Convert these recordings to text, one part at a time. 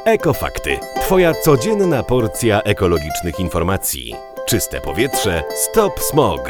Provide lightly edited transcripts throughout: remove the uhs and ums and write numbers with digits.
Ekofakty. Twoja codzienna porcja ekologicznych informacji. Czyste powietrze, stop smog.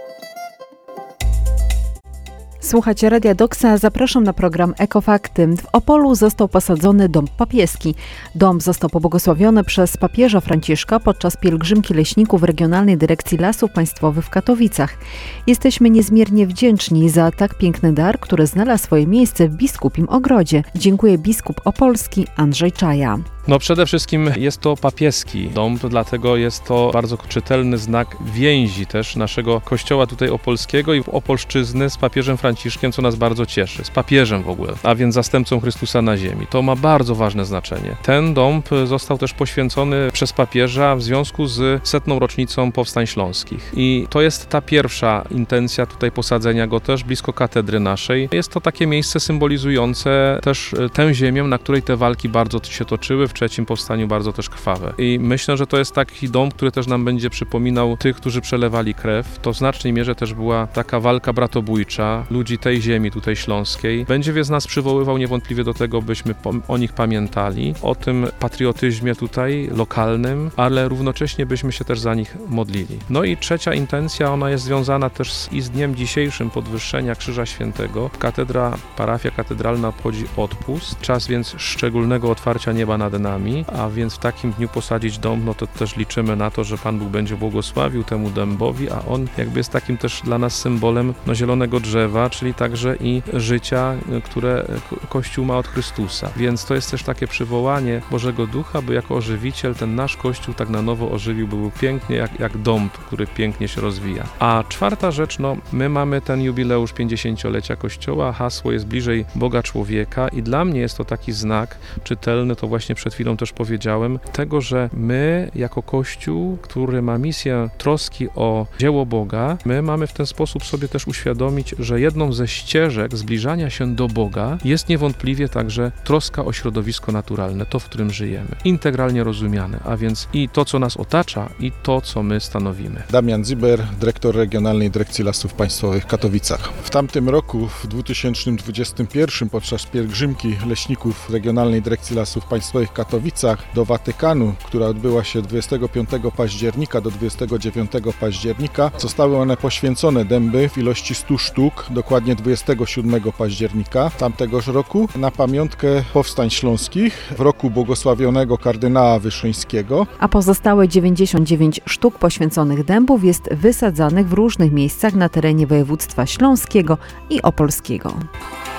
Słuchacie Radia Doksa, zapraszam na program Ekofakty. W Opolu został posadzony dąb papieski. Dąb został pobłogosławiony przez papieża Franciszka podczas pielgrzymki leśników Regionalnej Dyrekcji Lasów Państwowych w Katowicach. Jesteśmy niezmiernie wdzięczni za tak piękny dar, który znalazł swoje miejsce w biskupim ogrodzie. Dziękuję biskup opolski Andrzej Czaja. Przede wszystkim jest to papieski dąb, dlatego jest to bardzo czytelny znak więzi też naszego kościoła tutaj opolskiego i opolszczyzny z papieżem Franciszkiem, co nas bardzo cieszy, z papieżem w ogóle, a więc zastępcą Chrystusa na ziemi. To ma bardzo ważne znaczenie. Ten dąb został też poświęcony przez papieża w związku z 100. rocznicą Powstań Śląskich. I to jest ta pierwsza intencja tutaj posadzenia go też blisko katedry naszej. Jest to takie miejsce symbolizujące też tę ziemię, na której te walki bardzo się toczyły, w trzecim powstaniu bardzo też krwawe. I myślę, że to jest taki dąb, który też nam będzie przypominał tych, którzy przelewali krew. To w znacznej mierze też była taka walka bratobójcza ludzi tej ziemi tutaj śląskiej. Będzie więc nas przywoływał niewątpliwie do tego, byśmy o nich pamiętali, o tym patriotyzmie tutaj lokalnym, ale równocześnie byśmy się też za nich modlili. No i trzecia intencja, ona jest związana też z dniem dzisiejszym podwyższenia Krzyża Świętego. Parafia katedralna obchodzi odpust, czas więc szczególnego otwarcia nieba nad nami, a więc w takim dniu posadzić dąb, no to też liczymy na to, że Pan Bóg będzie błogosławił temu dębowi, a on jakby jest takim też dla nas symbolem zielonego drzewa, czyli także i życia, które Kościół ma od Chrystusa. Więc to jest też takie przywołanie Bożego Ducha, by jako ożywiciel ten nasz Kościół tak na nowo ożywił, by był pięknie jak dąb, który pięknie się rozwija. A czwarta rzecz, my mamy ten jubileusz 50-lecia Kościoła, hasło jest bliżej Boga człowieka i dla mnie jest to taki znak czytelny, to właśnie przed chwilą też powiedziałem, tego, że my jako Kościół, który ma misję troski o dzieło Boga, my mamy w ten sposób sobie też uświadomić, że jedną ze ścieżek zbliżania się do Boga jest niewątpliwie także troska o środowisko naturalne, to, w którym żyjemy. Integralnie rozumiane, a więc i to, co nas otacza, i to, co my stanowimy. Damian Ziber, dyrektor Regionalnej Dyrekcji Lasów Państwowych w Katowicach. W tamtym roku, w 2021, podczas pielgrzymki leśników Regionalnej Dyrekcji Lasów Państwowych w Katowicach do Watykanu, która odbyła się 25 października do 29 października, zostały one poświęcone dęby w ilości 100 sztuk, dokładnie 27 października tamtegoż roku, na pamiątkę Powstań Śląskich w roku błogosławionego kardynała Wyszyńskiego. A pozostałe 99 sztuk poświęconych dębów jest wysadzanych w różnych miejscach na terenie województwa śląskiego i opolskiego.